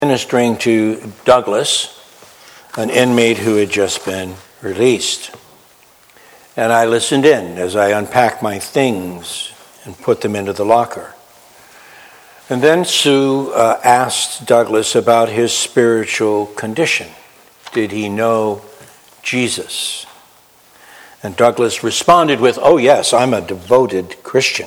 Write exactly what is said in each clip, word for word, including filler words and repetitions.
Ministering to Douglas, an inmate who had just been released. And I listened in as I unpacked my things and put them into the locker. And then Sue uh, asked Douglas about his spiritual condition. Did he know Jesus? And Douglas responded with, "Oh yes, I'm a devoted Christian."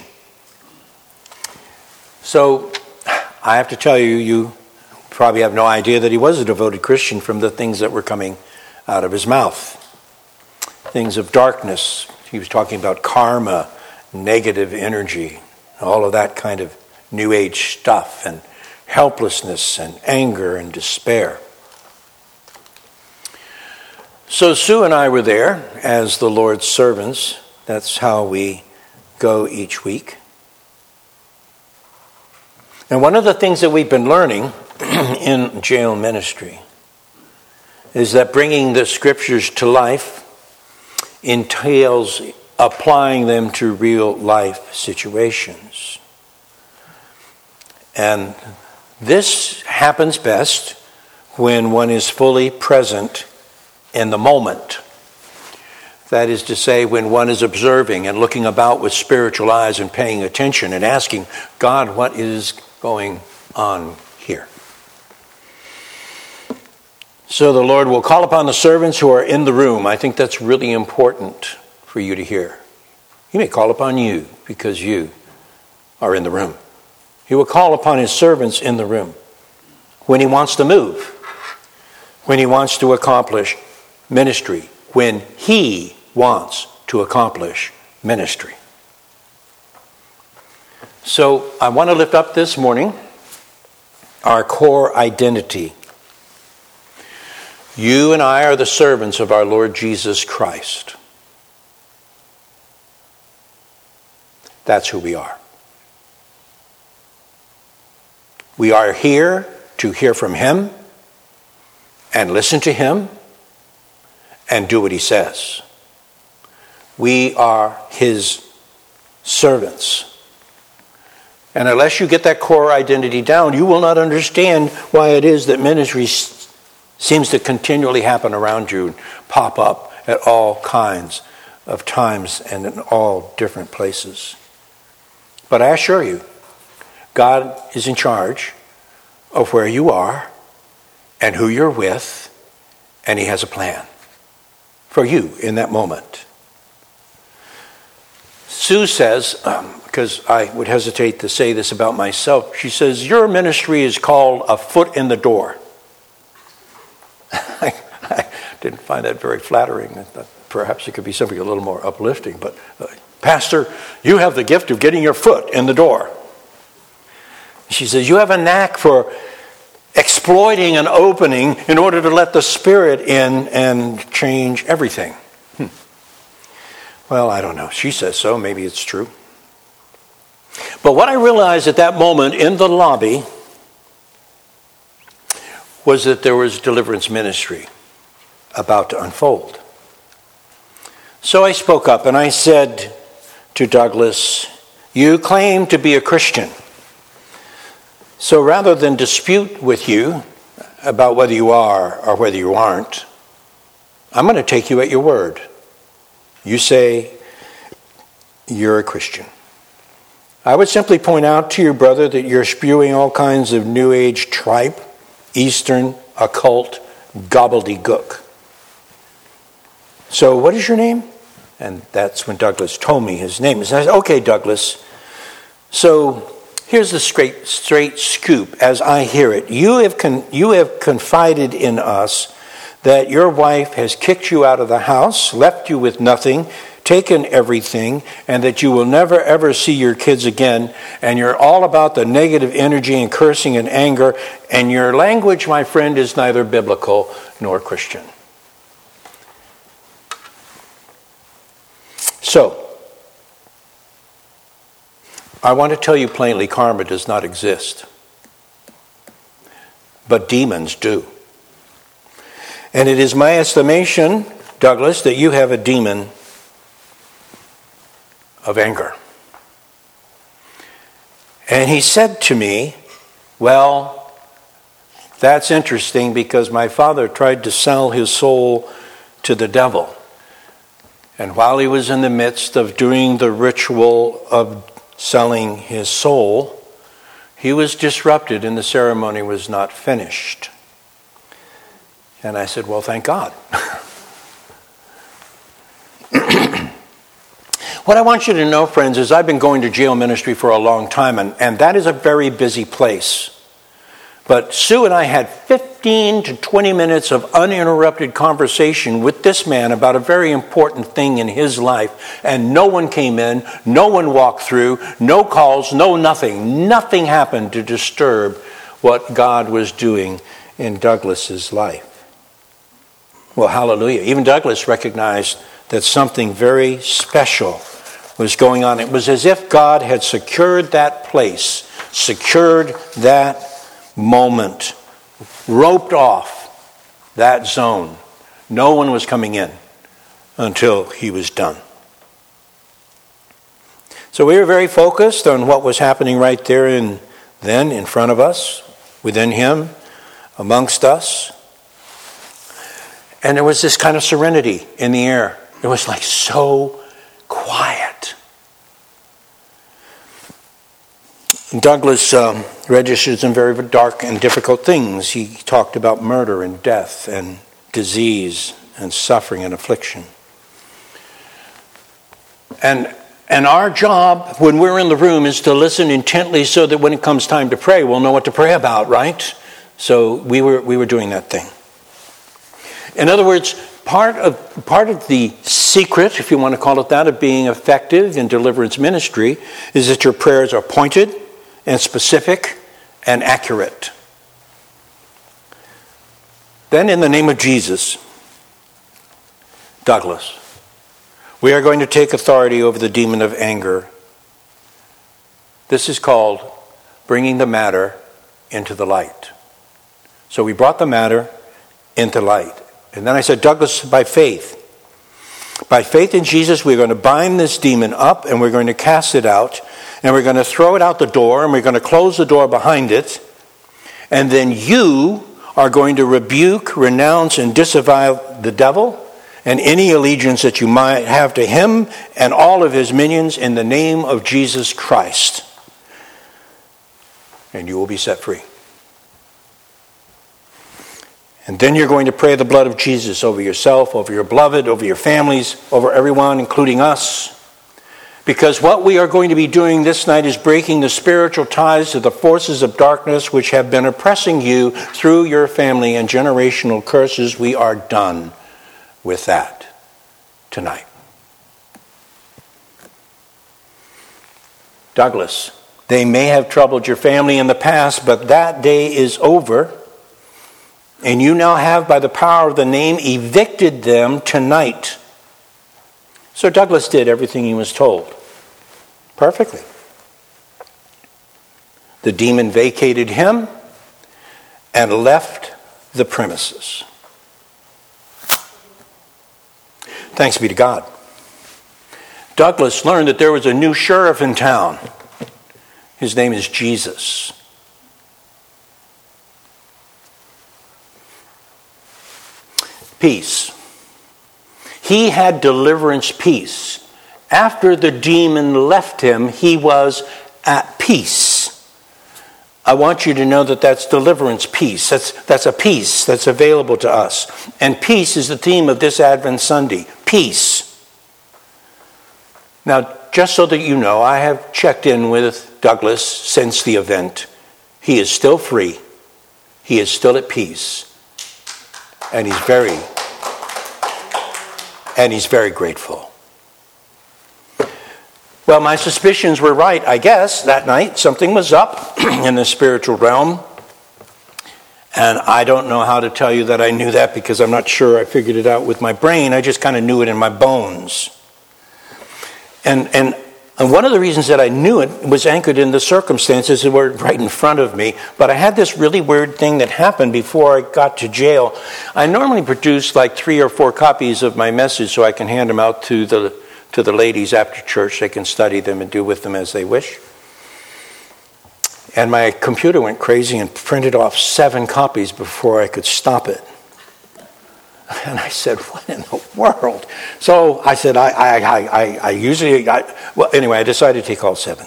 So I have to tell you, you probably have no idea that he was a devoted Christian from the things that were coming out of his mouth. Things of darkness. He was talking about karma, negative energy, all of that kind of New Age stuff, and helplessness and anger and despair. So Sue and I were there as the Lord's servants. That's how we go each week. And one of the things that we've been learning in jail ministry is that bringing the scriptures to life entails applying them to real life situations. And this happens best when one is fully present in the moment. That is to say, when one is observing and looking about with spiritual eyes and paying attention and asking, God, what is going on here? So the Lord will call upon the servants who are in the room. I think that's really important for you to hear. He may call upon you because you are in the room. He will call upon his servants in the room when he wants to move, when he wants to accomplish ministry, when he wants to accomplish ministry. So I want to lift up this morning our core identity. You and I are the servants of our Lord Jesus Christ. That's who we are. We are here to hear from him and listen to him and do what he says. We are his servants. And unless you get that core identity down, you will not understand why it is that ministry seems to continually happen around you and pop up at all kinds of times and in all different places. But I assure you, God is in charge of where you are and who you're with, and he has a plan for you in that moment. Sue says, um, because I would hesitate to say this about myself, she says, your ministry is called a foot in the door. I, I didn't find that very flattering. I thought perhaps it could be something a little more uplifting, but uh, Pastor, you have the gift of getting your foot in the door. She says, you have a knack for exploiting an opening in order to let the Spirit in and change everything. Hmm. Well, I don't know. She says so. Maybe it's true. But what I realized at that moment in the lobby was that there was deliverance ministry about to unfold. So I spoke up and I said to Douglas, you claim to be a Christian. So rather than dispute with you about whether you are or whether you aren't, I'm going to take you at your word. You say you're a Christian. I would simply point out to your brother that you're spewing all kinds of New Age tripe, Eastern, occult, gobbledygook. So what is your name? And that's when Douglas told me his name. And I said, okay, Douglas. So here's the straight, straight scoop as I hear it. You have con- you have confided in us that your wife has kicked you out of the house, left you with nothing, taken everything, and that you will never ever see your kids again, and you're all about the negative energy and cursing and anger, and your language, my friend, is neither biblical nor Christian. So, I want to tell you plainly, karma does not exist. But demons do. And it is my estimation, Douglas, that you have a demon of anger. And he said to me, well, That's interesting because my father tried to sell his soul to the devil. And while he was in the midst of doing the ritual of selling his soul, he was disrupted and the ceremony was not finished. And I said, well, thank God. What I want you to know, friends, is I've been going to jail ministry for a long time, and, and that is a very busy place. But Sue and I had fifteen to twenty minutes of uninterrupted conversation with this man about a very important thing in his life, and no one came in, no one walked through, no calls, no nothing. Nothing happened to disturb what God was doing in Douglas's life. Well, hallelujah. Even Douglas recognized that something very special was going on. It was as if God had secured that place, secured that moment, roped off that zone. No one was coming in until he was done. So we were very focused on what was happening right there and then in front of us, within him, amongst us. And there was this kind of serenity in the air. It was like so quiet. Douglas um, registered some very dark and difficult things. He talked about murder and death and disease and suffering and affliction. And and our job when we're in the room is to listen intently so that when it comes time to pray, we'll know what to pray about, right? So we were we were doing that thing. In other words, part of part of the secret, if you want to call it that, of being effective in deliverance ministry is that your prayers are pointed and specific and accurate. Then in the name of Jesus, Douglas, we are going to take authority over the demon of anger. This is called bringing the matter into the light. So we brought the matter into light. And then I said, Douglas, by faith, by faith in Jesus, we're going to bind this demon up and we're going to cast it out. And we're going to throw it out the door and we're going to close the door behind it. And then you are going to rebuke, renounce, and disavow the devil and any allegiance that you might have to him and all of his minions in the name of Jesus Christ. And you will be set free. And then you're going to pray the blood of Jesus over yourself, over your beloved, over your families, over everyone, including us. Because what we are going to be doing this night is breaking the spiritual ties of the forces of darkness which have been oppressing you through your family and generational curses. We are done with that tonight. Douglas, they may have troubled your family in the past, but that day is over. And you now have, by the power of the name, evicted them tonight. So Douglas did everything he was told. Perfectly. The demon vacated him and left the premises. Thanks be to God. Douglas learned that there was a new sheriff in town. His name is Jesus. Peace. He had deliverance peace. After the demon left him, he was at peace. I want you to know that that's deliverance peace. That's, that's a peace that's available to us. And peace is the theme of this Advent Sunday. Peace. Now, just so that you know, I have checked in with Douglas since the event. He is still free. He is still at peace. And he's very, and he's very grateful. Well, my suspicions were right, I guess, that night. Something was up in the spiritual realm. And I don't know how to tell you that I knew that because I'm not sure I figured it out with my brain. I just kind of knew it in my bones. And, and, and one of the reasons that I knew it was anchored in the circumstances that were right in front of me. But I had this really weird thing that happened before I got to jail. I normally produce like three or four copies of my message so I can hand them out to the to the ladies after church. They can study them and do with them as they wish. And my computer went crazy and printed off seven copies before I could stop it. And I said, what in the world? So I said, I I, I, I usually, I, well, anyway, I decided to take all seven.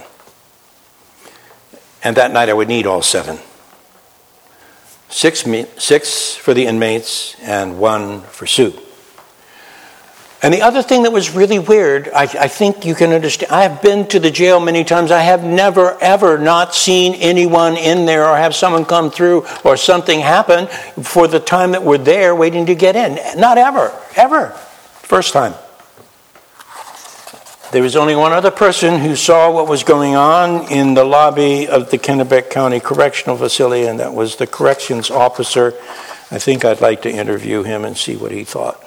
And that night I would need all seven. Six, six for the inmates and one for Sue. And the other thing that was really weird, I, I think you can understand, I have been to the jail many times. I have never, ever not seen anyone in there or have someone come through or something happen for the time that we're there waiting to get in. Not ever, ever. First time. There was only one other person who saw what was going on in the lobby of the Kennebec County Correctional Facility, and that was the corrections officer. I think I'd like to interview him and see what he thought.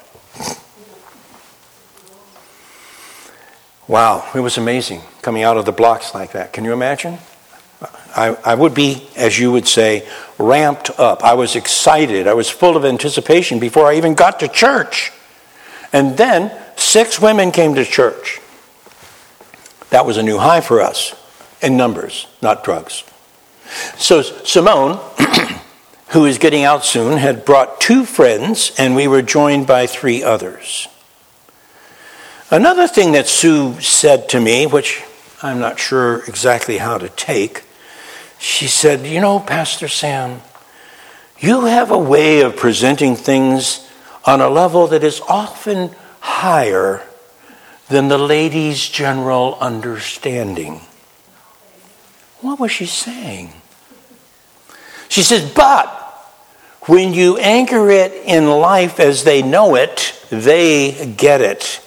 Wow, it was amazing coming out of the blocks like that. Can you imagine? I, I would be, as you would say, ramped up. I was excited. I was full of anticipation before I even got to church. And then six women came to church. That was a new high for us in numbers, not drugs. So Simone, who is getting out soon, had brought two friends, and we were joined by three others. Another thing that Sue said to me, which I'm not sure exactly how to take, she said, you know, Pastor Sam, you have a way of presenting things on a level that is often higher than the lady's general understanding. What was she saying? She says, but when you anchor it in life as they know it, they get it.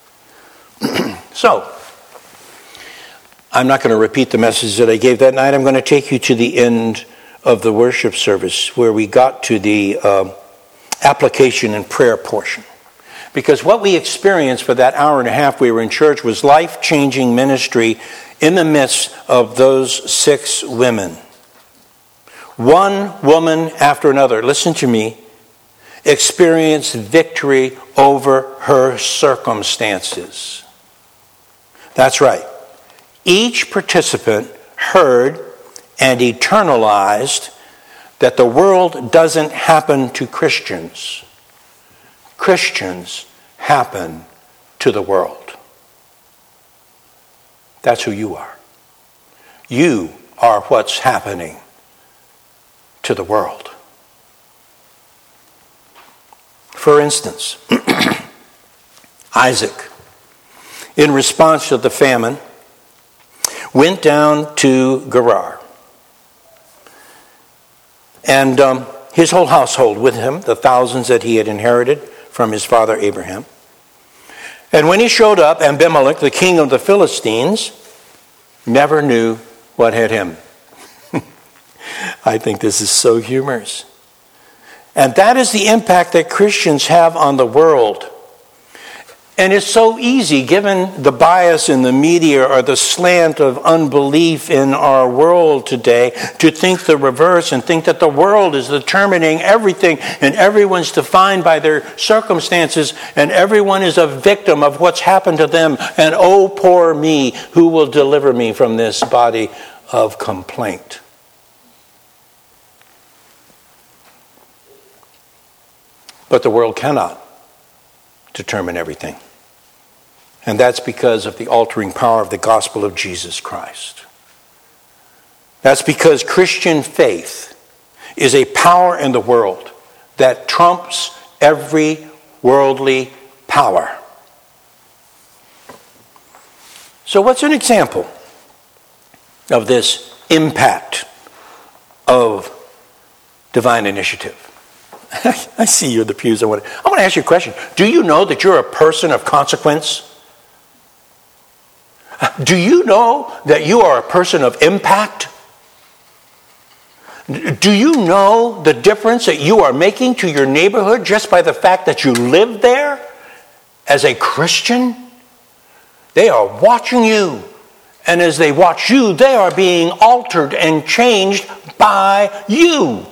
So, I'm not going to repeat the message that I gave that night. I'm going to take you to the end of the worship service where we got to the uh, application and prayer portion. Because what we experienced for that hour and a half we were in church was life-changing ministry in the midst of those six women. One woman after another, listen to me, experienced victory over her circumstances. That's right. Each participant heard and eternalized that the world doesn't happen to Christians. Christians happen to the world. That's who you are. You are what's happening to the world. For instance, Isaac, in response to the famine, went down to Gerar. And um, his whole household with him, the thousands that he had inherited from his father Abraham. And when he showed up, Abimelech, the king of the Philistines, never knew what hit him. I think this is so humorous. And that is the impact that Christians have on the world. And it's so easy, given the bias in the media or the slant of unbelief in our world today, to think the reverse and think that the world is determining everything and everyone's defined by their circumstances and everyone is a victim of what's happened to them. And oh, poor me, who will deliver me from this body of complaint? But the world cannot determine everything. And that's because of the altering power of the gospel of Jesus Christ. That's because Christian faith is a power in the world that trumps every worldly power. So what's an example of this impact of divine initiative? I see you in the pews. I want to, I want to ask you a question. Do you know that you're a person of consequence? Do you know that you are a person of impact? Do you know the difference that you are making to your neighborhood just by the fact that you live there as a Christian? They are watching you. And as they watch you, they are being altered and changed by you.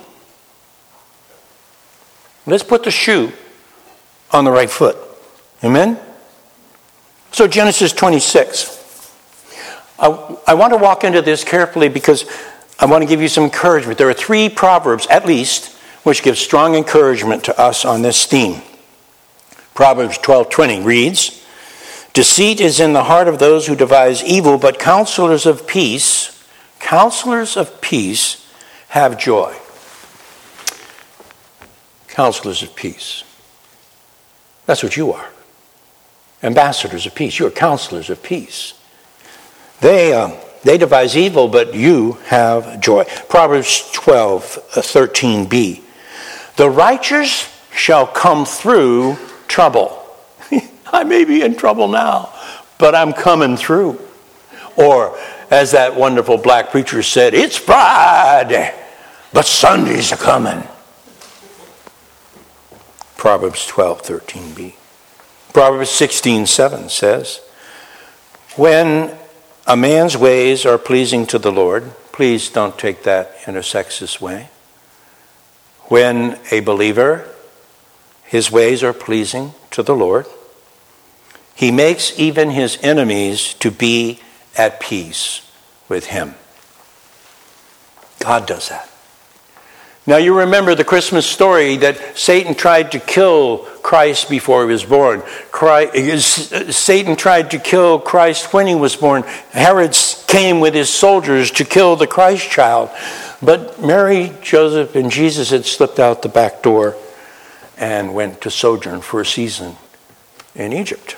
Let's put the shoe on the right foot. Amen? So Genesis twenty-six. I, I want to walk into this carefully because I want to give you some encouragement. There are three proverbs, at least, which give strong encouragement to us on this theme. Proverbs twelve twenty reads, "Deceit is in the heart of those who devise evil, but counselors of peace, counselors of peace have joy." Counselors of peace. That's what you are. Ambassadors of peace. You're counselors of peace. They, uh, they devise evil, but you have joy. Proverbs twelve thirteen b. "The righteous shall come through trouble." I may be in trouble now, but I'm coming through. Or, as that wonderful black preacher said, "It's Friday, but Sunday's a coming." Proverbs twelve thirteen b. Proverbs sixteen seven says, "When a man's ways are pleasing to the Lord," please don't take that in a sexist way. When a believer, his ways are pleasing to the Lord, he makes even his enemies to be at peace with him. God does that. Now you remember the Christmas story that Satan tried to kill Christ before he was born. Christ, Satan tried to kill Christ when he was born. Herod came with his soldiers to kill the Christ child. But Mary, Joseph, and Jesus had slipped out the back door and went to sojourn for a season in Egypt.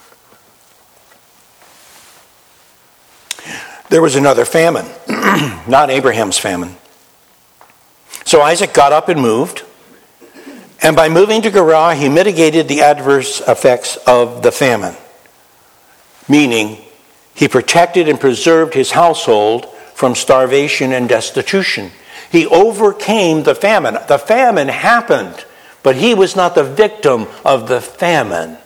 There was another famine, not Abraham's famine. So Isaac got up and moved, and by moving to Gerar, he mitigated the adverse effects of the famine, meaning he protected and preserved his household from starvation and destitution. He overcame the famine. The famine happened, but he was not the victim of the famine.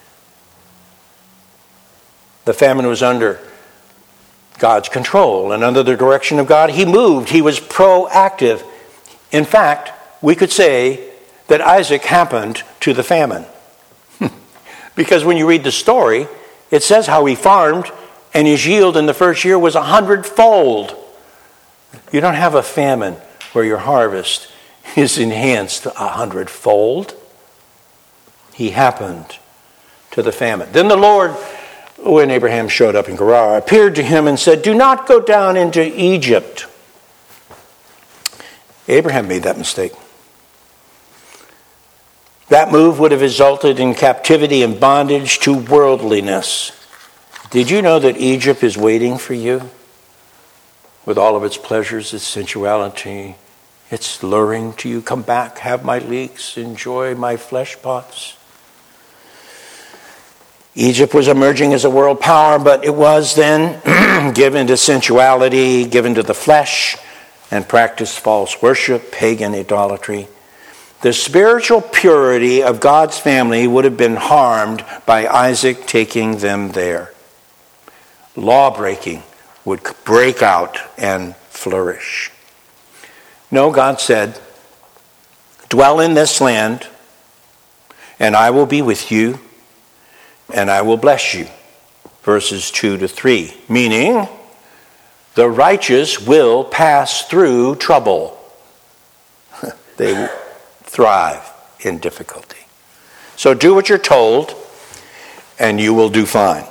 The famine was under God's control, and under the direction of God, he moved. He was proactive. In fact, we could say that Isaac happened to the famine. Because when you read the story, it says how he farmed, and his yield in the first year was a hundredfold. You don't have a famine where your harvest is enhanced a hundredfold. He happened to the famine. Then the Lord, when Abraham showed up in Gerar, appeared to him and said, "Do not go down into Egypt." Abraham made that mistake. That move would have resulted in captivity and bondage to worldliness. Did you know that Egypt is waiting for you? With all of its pleasures, its sensuality, its luring to you. Come back, have my leeks, enjoy my flesh pots. Egypt was emerging as a world power, but it was then given to sensuality, given to the flesh, and practiced false worship, pagan idolatry. The spiritual purity of God's family would have been harmed by Isaac taking them there. Law-breaking would break out and flourish. No, God said, "Dwell in this land, and I will be with you, and I will bless you." Verses two to three, meaning the righteous will pass through trouble. They thrive in difficulty. So do what you're told, and you will do fine.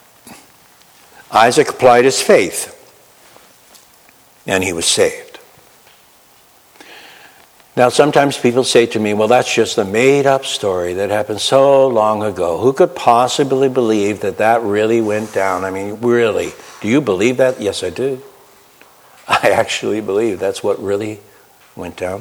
Isaac applied his faith, and he was saved. Now, sometimes people say to me, "Well, that's just a made-up story that happened so long ago. Who could possibly believe that that really went down? I mean, really, do you believe that?" Yes, I do. I actually believe that's what really went down.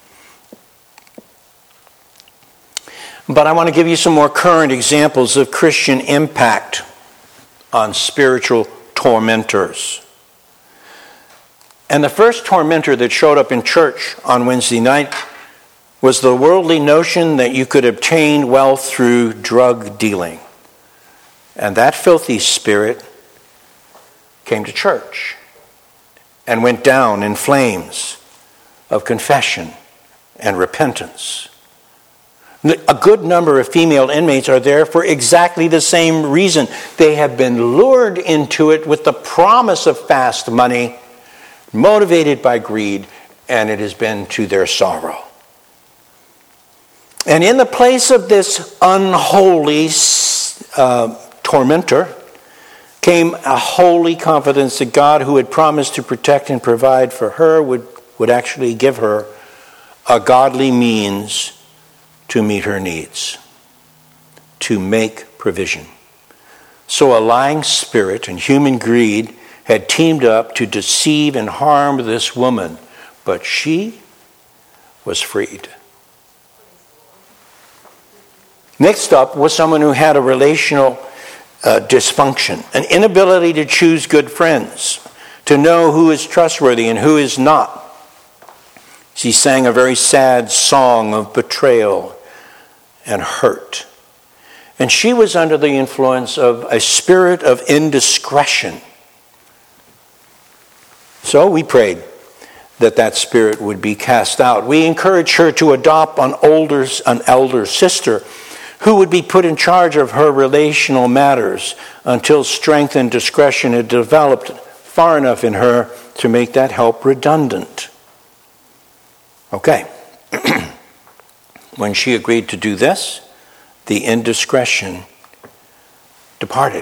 But I want to give you some more current examples of Christian impact on spiritual tormentors. And the first tormentor that showed up in church on Wednesday night was the worldly notion that you could obtain wealth through drug dealing. And that filthy spirit came to church and went down in flames of confession and repentance. A good number of female inmates are there for exactly the same reason. They have been lured into it with the promise of fast money, motivated by greed, and it has been to their sorrow. And in the place of this unholy uh, tormentor came a holy confidence that God, who had promised to protect and provide for her, would, would actually give her a godly means to meet her needs, to make provision. So a lying spirit and human greed had teamed up to deceive and harm this woman, but she was freed. Next up was someone who had a relational uh, dysfunction, an inability to choose good friends, to know who is trustworthy and who is not. She sang a very sad song of betrayal and hurt. And she was under the influence of a spirit of indiscretion. So we prayed that that spirit would be cast out. We encouraged her to adopt an older, an elder sister who would be put in charge of her relational matters until strength and discretion had developed far enough in her to make that help redundant. Okay. When she agreed to do this, the indiscretion departed.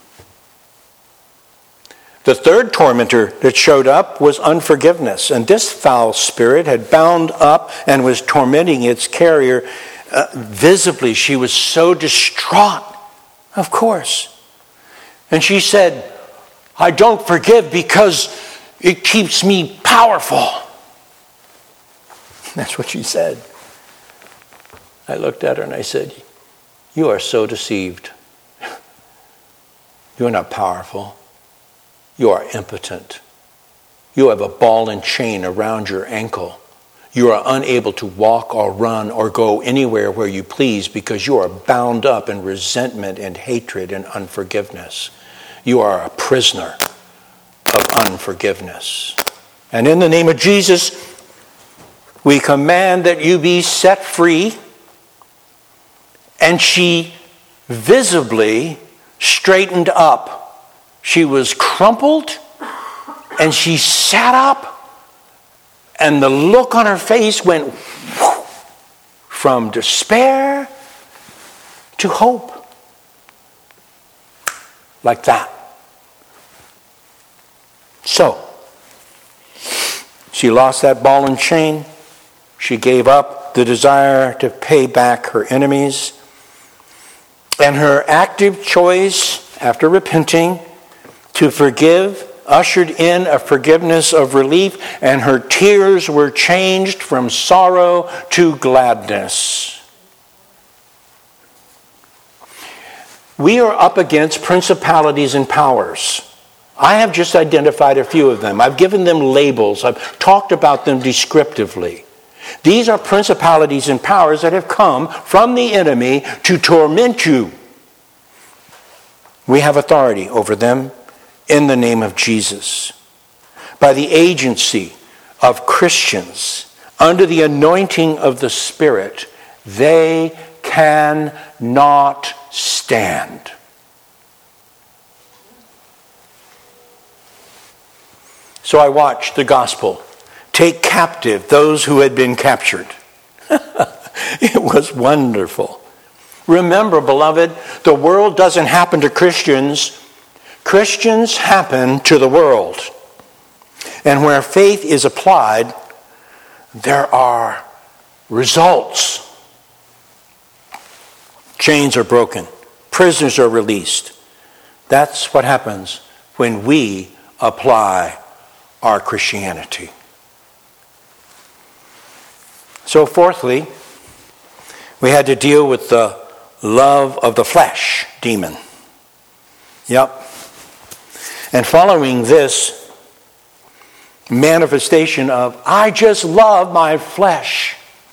The third tormentor that showed up was unforgiveness, and this foul spirit had bound up and was tormenting its carrier uh, visibly. She was so distraught, of course. And she said, I don't forgive because it keeps me powerful. That's what she said. I looked at her and I said, you are so deceived. You are not powerful. You are impotent. You have a ball and chain around your ankle. You are unable to walk or run or go anywhere where you please because you are bound up in resentment and hatred and unforgiveness. You are a prisoner of unforgiveness. And in the name of Jesus, we command that you be set free. And she visibly straightened up. She was crumpled and she sat up, and the look on her face went whoo, from despair to hope. Like that. So, she lost that ball and chain. She gave up the desire to pay back her enemies. And her active choice, after repenting, to forgive, ushered in a forgiveness of relief, and her tears were changed from sorrow to gladness. We are up against principalities and powers. I have just identified a few of them. I've given them labels. I've talked about them descriptively. These are principalities and powers that have come from the enemy to torment you. We have authority over them in the name of Jesus. By the agency of Christians, under the anointing of the Spirit, they cannot stand. So I watched the gospel take captive those who had been captured. It was wonderful. Remember, beloved, the world doesn't happen to Christians. Christians happen to the world. And where faith is applied, there are results. Chains are broken. Prisoners are released. That's what happens when we apply our Christianity. So fourthly, we had to deal with the love of the flesh demon. Yep. And following this manifestation of, I just love my flesh.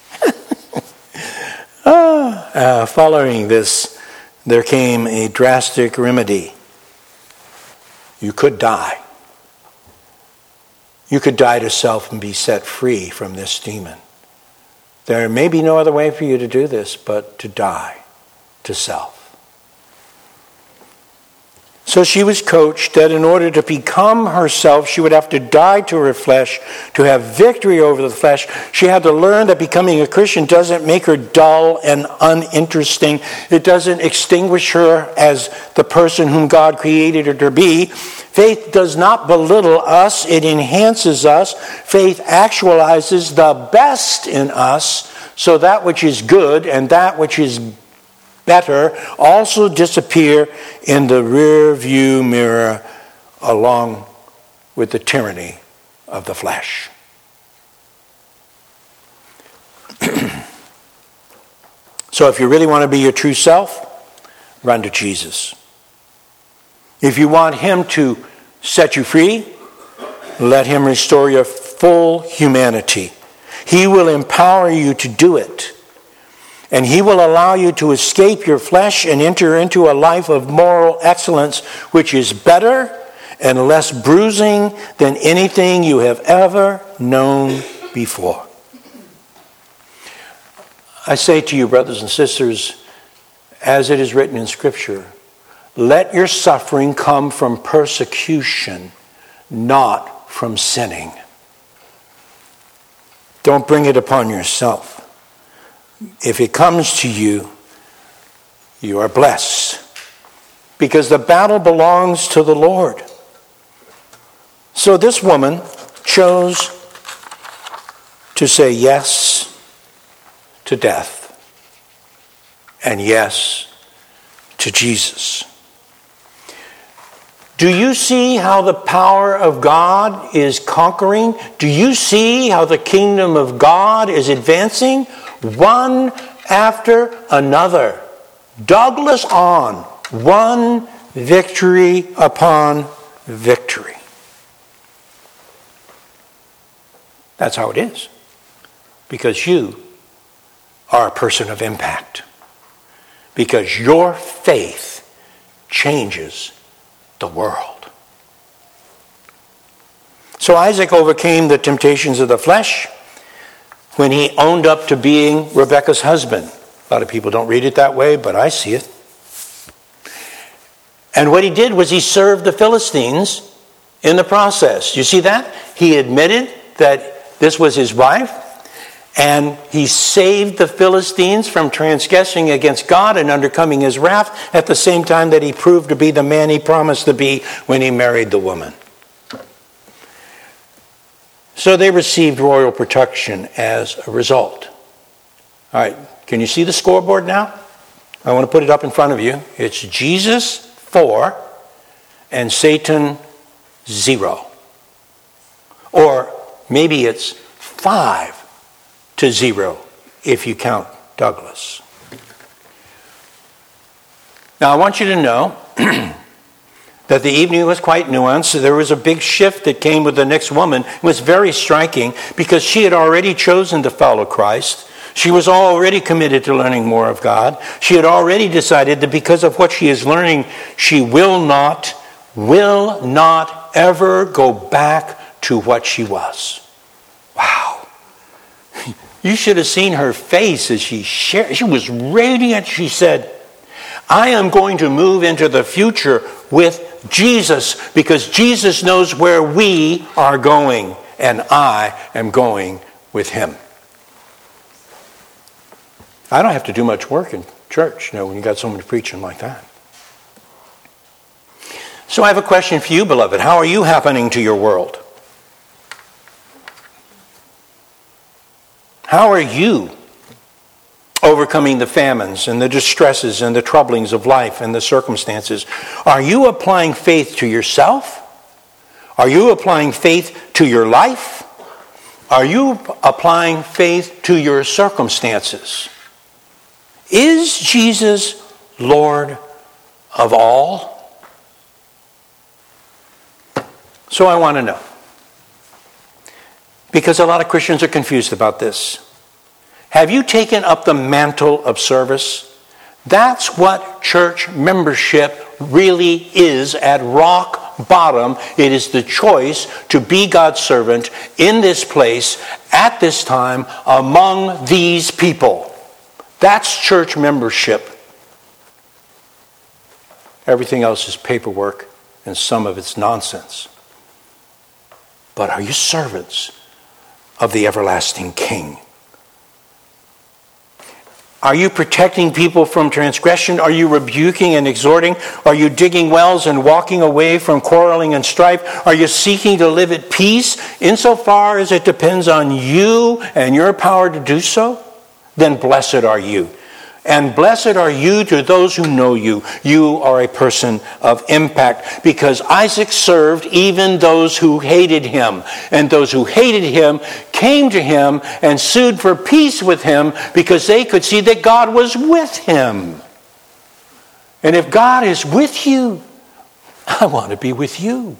ah, uh, following this, there came a drastic remedy. You could die. You could die to self and be set free from this demon. There may be no other way for you to do this but to die to self. So she was coached that in order to become herself, she would have to die to her flesh, to have victory over the flesh. She had to learn that becoming a Christian doesn't make her dull and uninteresting. It doesn't extinguish her as the person whom God created her to be. Faith does not belittle us. It enhances us. Faith actualizes the best in us, so that which is good and that which is better also disappear in the rear view mirror along with the tyranny of the flesh. So if you really want to be your true self, run to Jesus. If you want him to set you free, let him restore your full humanity. He will empower you to do it. And he will allow you to escape your flesh and enter into a life of moral excellence, which is better and less bruising than anything you have ever known before. I say to you, brothers and sisters, as it is written in Scripture, let your suffering come from persecution, not from sinning. Don't bring it upon yourself. If it comes to you, you are blessed, because the battle belongs to the Lord. So this woman chose to say yes to death and yes to Jesus. Do you see how the power of God is conquering? Do you see how the kingdom of God is advancing? One after another. Douglas on. One victory upon victory. That's how it is. Because you are a person of impact. Because your faith changes the world. So Isaac overcame the temptations of the flesh when he owned up to being Rebekah's husband. A lot of people don't read it that way, but I see it. And what he did was he served the Philistines in the process. You see that? He admitted that this was his wife, and he saved the Philistines from transgressing against God and undercoming his wrath at the same time that he proved to be the man he promised to be when he married the woman. So they received royal protection as a result. All right, can you see the scoreboard now? I want to put it up in front of you. It's Jesus, four, and Satan, zero. Or maybe it's five to zero if you count Douglas. Now I want you to know that the evening was quite nuanced. There was a big shift that came with the next woman. It was very striking because she had already chosen to follow Christ. She was already committed to learning more of God. She had already decided that because of what she is learning, she will not, will not ever go back to what she was. Wow. You should have seen her face as she shared. She was radiant. She said, I am going to move into the future with Jesus because Jesus knows where we are going and I am going with him. I don't have to do much work in church, you know, when you got someone preaching like that. So I have a question for you, beloved. How are you happening to your world? How are you overcoming the famines and the distresses and the troublings of life and the circumstances? Are you applying faith to yourself? Are you applying faith to your life? Are you applying faith to your circumstances? Is Jesus Lord of all? So I want to know. Because a lot of Christians are confused about this. Have you taken up the mantle of service? That's what church membership really is at rock bottom. It is the choice to be God's servant in this place, at this time, among these people. That's church membership. Everything else is paperwork, and some of it's nonsense. But are you servants of the everlasting King? Are you protecting people from transgression? Are you rebuking and exhorting? Are you digging wells and walking away from quarreling and strife? Are you seeking to live at peace insofar as it depends on you and your power to do so? Then blessed are you. And blessed are you to those who know you. You are a person of impact, because Isaac served even those who hated him. And those who hated him came to him and sued for peace with him because they could see that God was with him. And if God is with you, I want to be with you.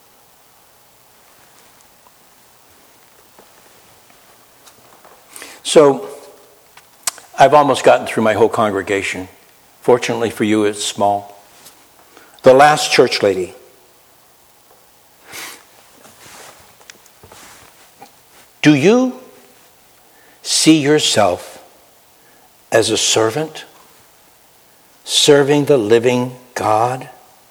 So, I've almost gotten through my whole congregation. Fortunately for you, it's small. The last church lady. Do you see yourself as a servant serving the living God?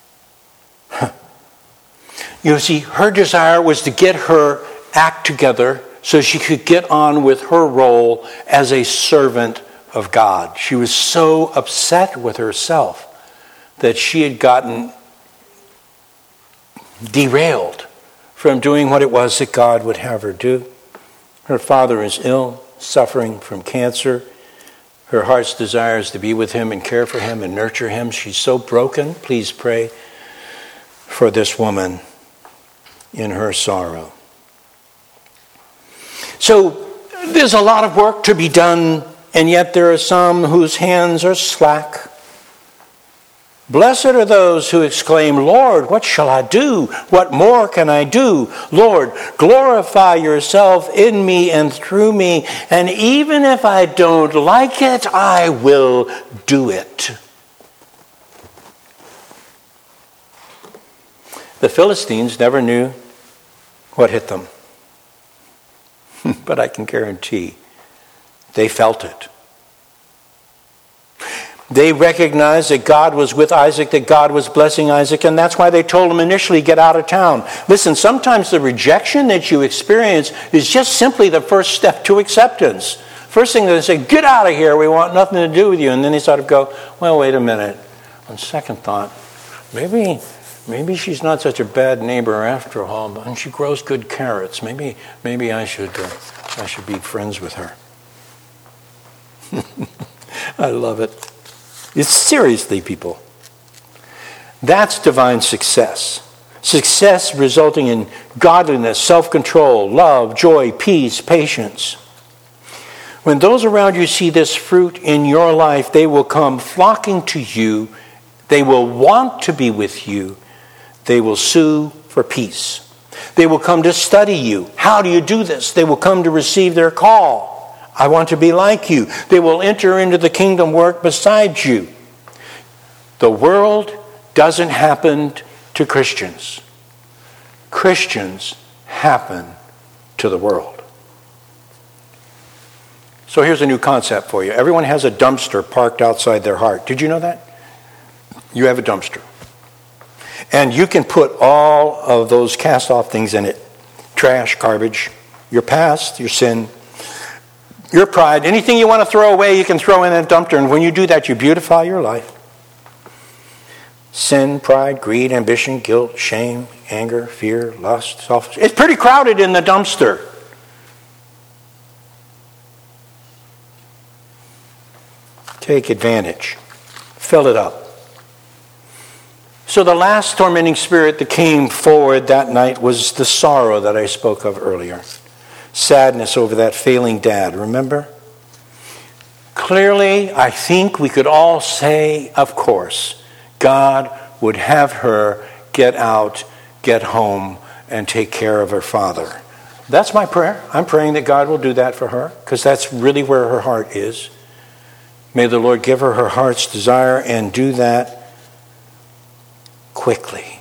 You see, her desire was to get her act together so she could get on with her role as a servant of God. She was so upset with herself that she had gotten derailed from doing what it was that God would have her do. Her father is ill, suffering from cancer. Her heart's desire is to be with him and care for him and nurture him. She's so broken. Please pray for this woman in her sorrow. So there's a lot of work to be done, and yet there are some whose hands are slack. Blessed are those who exclaim, Lord, what shall I do? What more can I do? Lord, glorify yourself in me and through me, and even if I don't like it, I will do it. The Philistines never knew what hit them. But I can guarantee they felt it. They recognized that God was with Isaac, that God was blessing Isaac, and that's why they told him initially, get out of town. Listen, sometimes the rejection that you experience is just simply the first step to acceptance. First thing they say, get out of here, we want nothing to do with you. And then they sort of go, well, wait a minute. On second thought, maybe... Maybe she's not such a bad neighbor after all, and she grows good carrots. Maybe, maybe I should, uh, I should be friends with her. I love it. It's seriously, people. That's divine success. Success resulting in godliness, self-control, love, joy, peace, patience. When those around you see this fruit in your life, they will come flocking to you. They will want to be with you. They will sue for peace. They will come to study you. How do you do this? They will come to receive their call. I want to be like you. They will enter into the kingdom work beside you. The world doesn't happen to Christians. Christians happen to the world. So here's a new concept for you. Everyone has a dumpster parked outside their heart. Did you know that? You have a dumpster. And you can put all of those cast-off things in it. Trash, garbage, your past, your sin, your pride. Anything you want to throw away, you can throw in a dumpster. And when you do that, you beautify your life. Sin, pride, greed, ambition, guilt, shame, anger, fear, lust, selfishness. It's pretty crowded in the dumpster. Take advantage. Fill it up. So the last tormenting spirit that came forward that night was the sorrow that I spoke of earlier. Sadness over that failing dad, remember? Clearly, I think we could all say, of course, God would have her get out, get home, and take care of her father. That's my prayer. I'm praying that God will do that for her, because that's really where her heart is. May the Lord give her her heart's desire and do that quickly.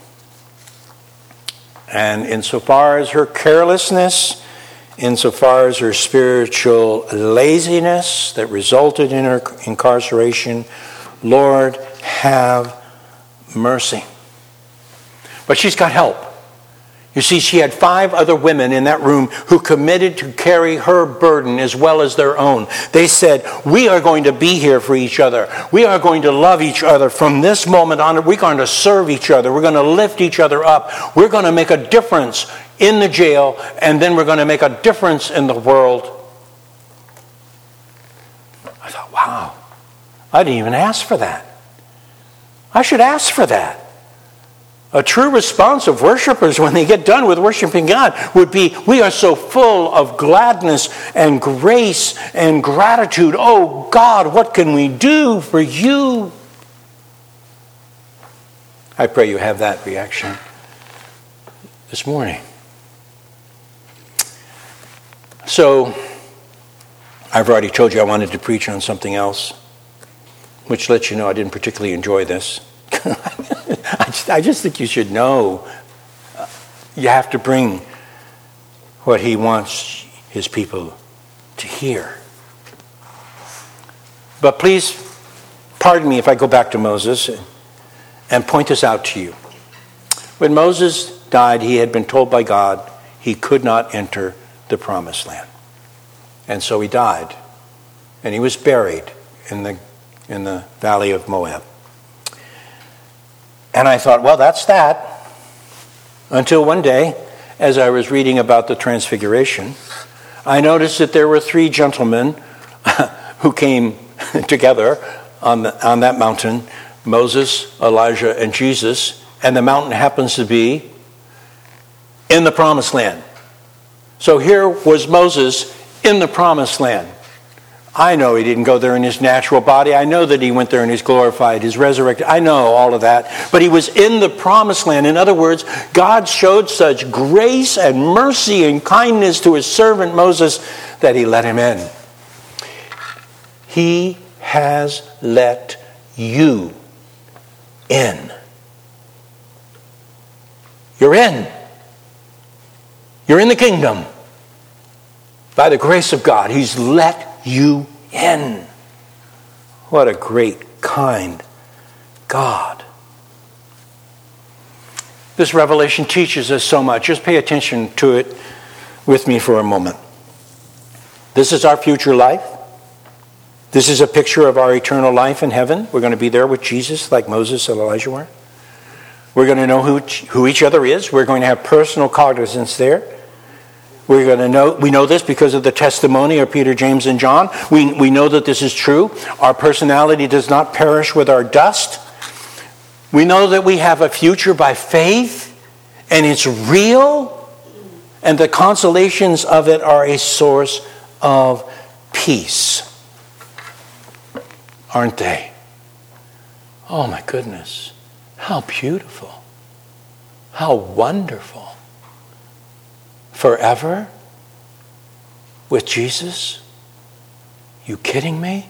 And insofar as her carelessness, insofar as her spiritual laziness that resulted in her incarceration, Lord, have mercy. But she's got help. You see, she had five other women in that room who committed to carry her burden as well as their own. They said, we are going to be here for each other. We are going to love each other from this moment on. We're going to serve each other. We're going to lift each other up. We're going to make a difference in the jail, and then we're going to make a difference in the world. I thought, wow, I didn't even ask for that. I should ask for that. A true response of worshipers when they get done with worshiping God would be, we are so full of gladness and grace and gratitude. Oh God, what can we do for you? I pray you have that reaction this morning. So, I've already told you I wanted to preach on something else, which lets you know I didn't particularly enjoy this. I, just, I just think you should know uh, you have to bring what he wants his people to hear. But please pardon me if I go back to Moses and, and point this out to you. When Moses died, he had been told by God he could not enter the promised land. And so he died. And he was buried in the, in the valley of Moab. And I thought, well, that's that. Until one day, as I was reading about the Transfiguration, I noticed that there were three gentlemen who came together on, the, on that mountain, Moses, Elijah, and Jesus, and the mountain happens to be in the Promised Land. So here was Moses in the Promised Land. I know he didn't go there in his natural body. I know that he went there in his glorified, his resurrected. I know all of that. But he was in the Promised Land. In other words, God showed such grace and mercy and kindness to his servant Moses that he let him in. He has let you in. You're in. You're in the kingdom. By the grace of God, he's let you in. What a great, kind God. This revelation teaches us so much. Just pay attention to it with me for a moment. This is our future life. This is a picture of our eternal life in heaven. We're going to be there with Jesus like Moses and Elijah were. We're going to know who, who each other is. We're going to have personal cognizance there. We're going to know, we know this because of the testimony of Peter, James, and John. We, we know that this is true. Our personality does not perish with our dust. We know that we have a future by faith, and it's real, and the consolations of it are a source of peace. Aren't they? Oh my goodness. How beautiful. How wonderful. Forever with Jesus? You kidding me?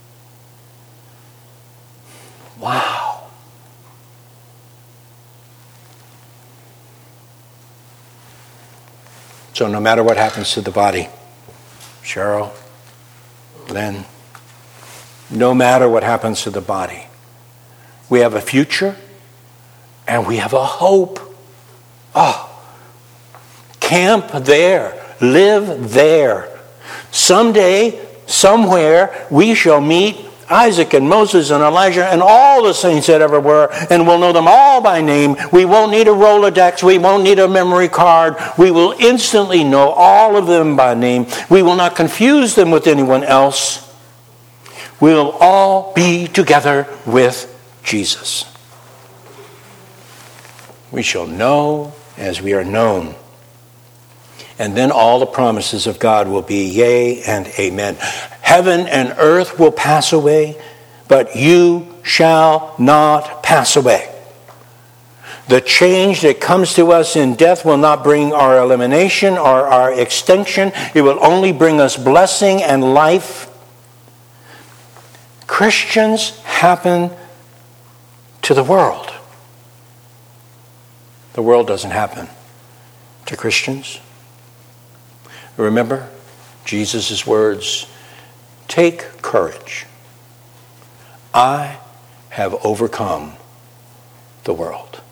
Wow. So no matter what happens to the body, Cheryl, Lynn, no matter what happens to the body, we have a future and we have a hope. Oh, camp there. Live there. Someday, somewhere, we shall meet Isaac and Moses and Elijah and all the saints that ever were, and we'll know them all by name. We won't need a Rolodex. We won't need a memory card. We will instantly know all of them by name. We will not confuse them with anyone else. We'll all be together with Jesus. We shall know as we are known. And then all the promises of God will be yea and amen. Heaven and earth will pass away, but you shall not pass away. The change that comes to us in death will not bring our elimination or our extinction. It will only bring us blessing and life. Christians happen to the world. The world doesn't happen to Christians. Remember Jesus' words, take courage. I have overcome the world.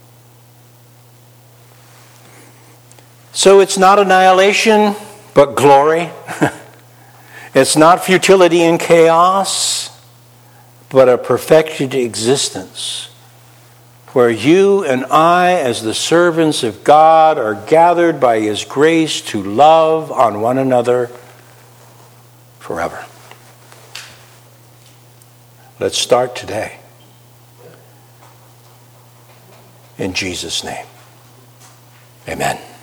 So it's not annihilation, but glory. It's not futility and chaos, but a perfected existence where you and I, as the servants of God, are gathered by His grace to love on one another forever. Let's start today. In Jesus' name, amen.